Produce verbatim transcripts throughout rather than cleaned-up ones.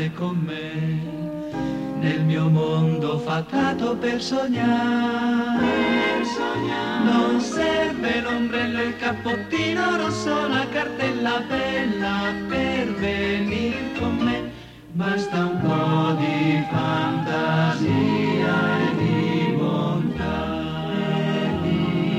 state con me, nel mio mondo fatato per sognare, per sognare. Non serve l'ombrello e il cappottino rosso, la cartella bella per venire con me, basta un po' di fantasia e di bontà, e di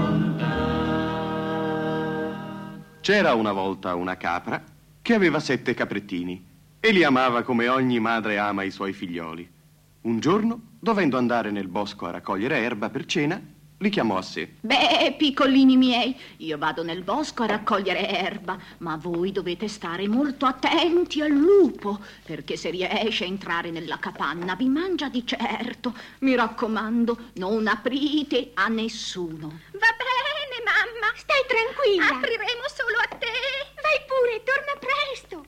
bontà. C'era una volta una capra che aveva sette caprettini e li amava come ogni madre ama i suoi figlioli. Un giorno, dovendo andare nel bosco a raccogliere erba per cena, li chiamò a sé. Beh, piccolini miei, io vado nel bosco a raccogliere erba, ma voi dovete stare molto attenti al lupo, perché se riesce a entrare nella capanna vi mangia di certo. Mi raccomando, non aprite a nessuno. Va bene, mamma. Stai tranquilla. Apriremo solo a te. Vai pure, torna presto.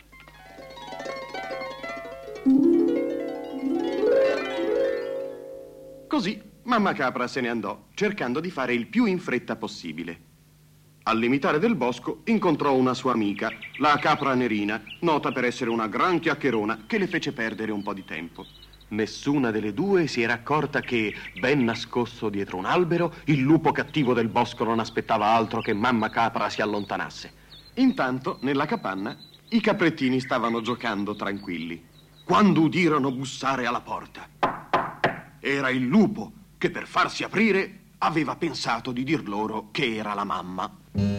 Così mamma capra se ne andò, cercando di fare il più in fretta possibile. Al limitare del bosco incontrò una sua amica, la capra nerina, nota per essere una gran chiacchierona che le fece perdere un po' di tempo. Nessuna delle due si era accorta che, ben nascosto dietro un albero, il lupo cattivo del bosco non aspettava altro che mamma capra si allontanasse. Intanto, nella capanna, i caprettini stavano giocando tranquilli, quando udirono bussare alla porta. Era il lupo che, per farsi aprire, aveva pensato di dir loro che era la mamma.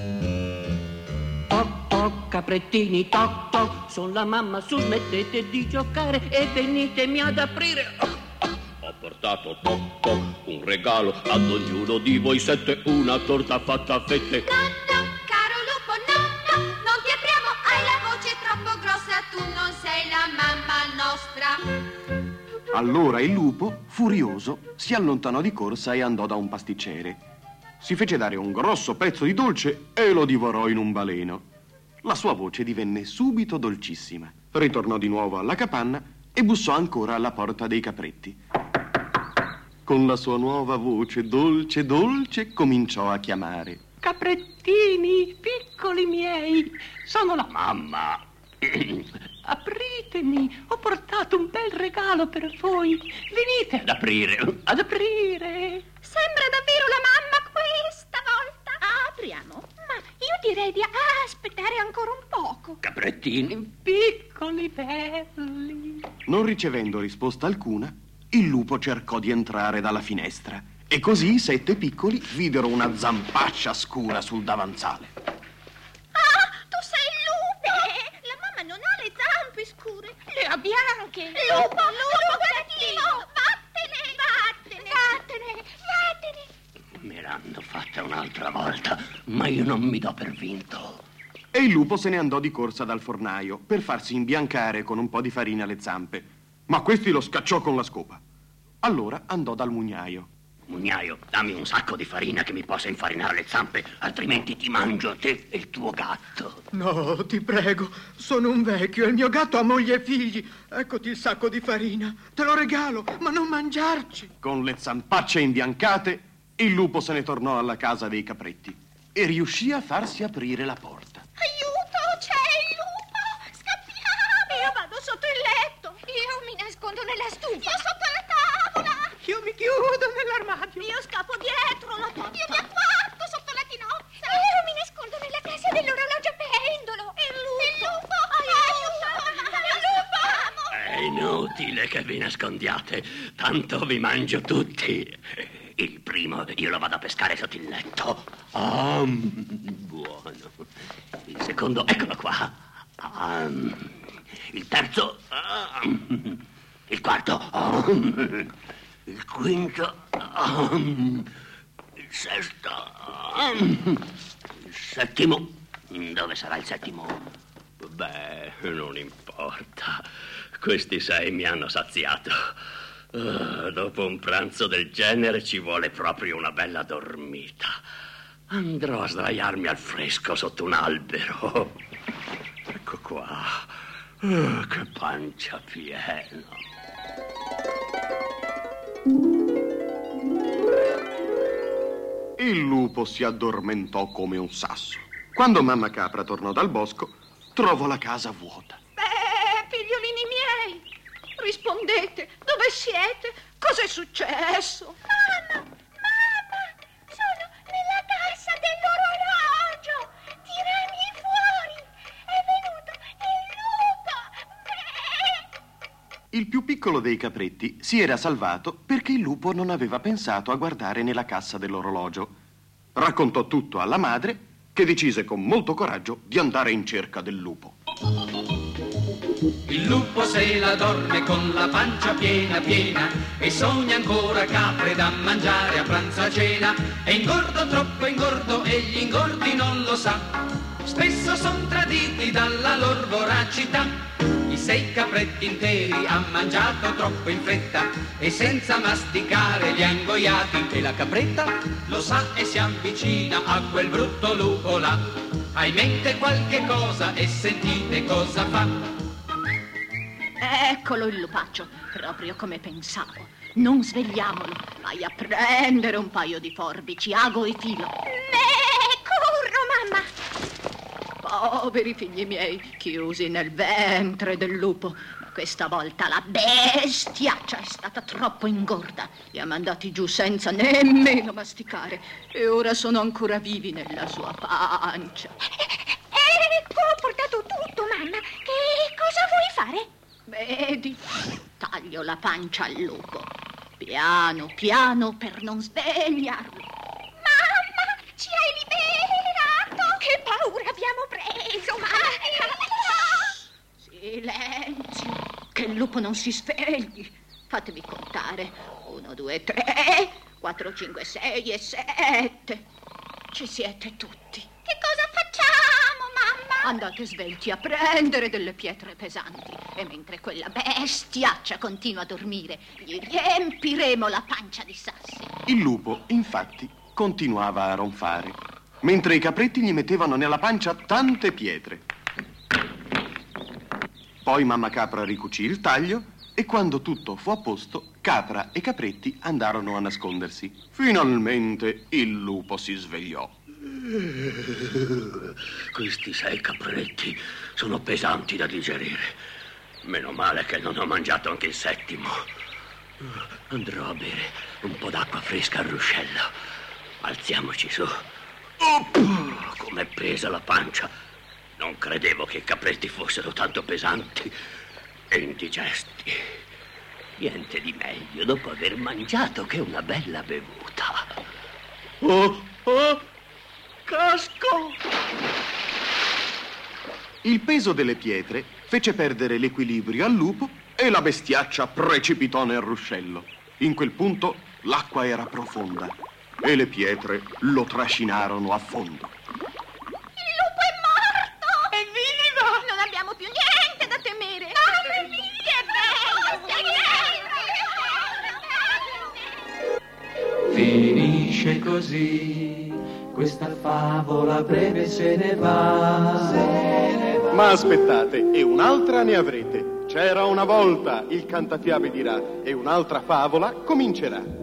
Toc toc, caprettini, toc toc, son la mamma, su smettete di giocare e venitemi ad aprire. Ho portato toc toc un regalo ad ognuno di voi sette, una torta fatta a fette. No, no, caro lupo, no, no, non ti apriamo, hai la voce troppo grossa, tu non sei la mamma nostra. Allora il lupo, furioso, si allontanò di corsa e andò da un pasticcere. Si fece dare un grosso pezzo di dolce e lo divorò in un baleno. La sua voce divenne subito dolcissima. Ritornò di nuovo alla capanna e bussò ancora alla porta dei capretti. Con la sua nuova voce dolce dolce cominciò a chiamare. Caprettini, piccoli miei, sono la mamma. Apritemi, ho portato un bel regalo per voi. Venite ad aprire, ad aprire. Sembra davvero la mamma questa volta. Apriamo. Ma io direi di aspettare ancora un poco. Caprettini, piccoli belli. Non ricevendo risposta alcuna, il lupo cercò di entrare dalla finestra e così i sette piccoli videro una zampaccia scura sul davanzale. Ah, tu sei il lupo! Beh, la mamma non ha le zampe scure. Le ha bianche. Lupo, lupo cattivo! Vattene! Vattene! Vattene! Vattene! Me l'hanno fatta un'altra volta, ma io non mi do per vinto. E il lupo se ne andò di corsa dal fornaio per farsi imbiancare con un po' di farina le zampe, ma questi lo scacciò con la scopa. Allora andò dal mugnaio. Mugnaio, dammi un sacco di farina che mi possa infarinare le zampe, altrimenti ti mangio te e il tuo gatto. No, ti prego, sono un vecchio e il mio gatto ha moglie e figli. Eccoti il sacco di farina, te lo regalo, ma non mangiarci. Con le zampacce imbiancate, il lupo se ne tornò alla casa dei capretti e riuscì a farsi aprire la porta. Aiuto, c'è il lupo! Scappiamo! Io vado sotto il letto. Io mi nascondo nella stufa. Io sotto la tavola. Io mi chiudo nell'armadio. Io scappo dietro la porta. Io mi acquarto sotto la tinozza. Io mi nascondo nella cassa dell'orologio a pendolo. Il lupo! Il lupo! Aiuto! Il lupo! È inutile che vi nascondiate, tanto vi mangio tutti. Il primo io lo vado a pescare sotto il letto. Ah, buono. Il secondo, eccolo qua. Ah, il terzo. Ah, il quarto. Ah, il quinto. Ah, il sesto. Ah, il settimo. Dove sarà il settimo? Beh, non importa. Questi sei mi hanno saziato. Uh, dopo un pranzo del genere ci vuole proprio una bella dormita. Andrò a sdraiarmi al fresco sotto un albero. Ecco qua. Uh, che pancia piena. Il lupo si addormentò come un sasso. Quando mamma capra tornò dal bosco, trovò la casa vuota. Beh, figliolini miei, siete? Cos'è successo? Mamma, mamma, sono nella cassa dell'orologio. Tirami fuori. È venuto il lupo. Il più piccolo dei capretti si era salvato perché il lupo non aveva pensato a guardare nella cassa dell'orologio. Raccontò tutto alla madre, che decise con molto coraggio di andare in cerca del lupo. Il lupo se la dorme con la pancia piena piena e sogna ancora capre da mangiare a pranzo a cena. È ingordo, troppo ingordo e gli ingordi non lo sa. Spesso son traditi dalla lor voracità. I sei capretti interi ha mangiato troppo in fretta e senza masticare li ha ingoiati. E la capretta lo sa e si avvicina a quel brutto lupo là. Ha in mente qualche cosa e sentite cosa fa. Eccolo il lupaccio, proprio come pensavo. Non svegliamolo, vai a prendere un paio di forbici, ago e filo. Me, corro, mamma. Poveri figli miei, chiusi nel ventre del lupo. Ma questa volta la bestiaccia è stata troppo ingorda. Li ha mandati giù senza nemmeno masticare. E ora sono ancora vivi nella sua pancia. Ecco, ho portato tutto, mamma. Che cosa vuoi fare? Vedi, taglio la pancia al lupo. Piano, piano, per non svegliarlo. Mamma, ci hai liberato! Che paura abbiamo preso, mamma! Silenzio, che il lupo non si svegli. Fatevi contare. Uno, due, tre, quattro, cinque, sei e sette. Ci siete tutti. Che cosa facciamo, mamma? Andate svelti a prendere delle pietre pesanti e mentre quella bestiaccia continua a dormire, gli riempiremo la pancia di sassi. Il lupo, infatti, continuava a ronfare, mentre i capretti gli mettevano nella pancia tante pietre. Poi mamma Capra ricucì il taglio e quando tutto fu a posto, Capra e Capretti andarono a nascondersi. Finalmente il lupo si svegliò. Questi sei capretti sono pesanti da digerire. Meno male che non ho mangiato anche il settimo. Andrò a bere un po' d'acqua fresca al ruscello. Alziamoci su. Oh, com'è pesa la pancia. Non credevo che i capretti fossero tanto pesanti e indigesti. Niente di meglio dopo aver mangiato che una bella bevuta. Oh, oh! Casco! Il peso delle pietre fece perdere l'equilibrio al lupo e la bestiaccia precipitò nel ruscello. In quel punto l'acqua era profonda e le pietre lo trascinarono a fondo. Il lupo è morto! Evviva! Non abbiamo più niente da temere! Mamma mia, è bello! È bello! Finisce così. Questa favola breve se ne va. Se ne va. Ma aspettate, e un'altra ne avrete. C'era una volta, il cantafiabe dirà, e un'altra favola comincerà.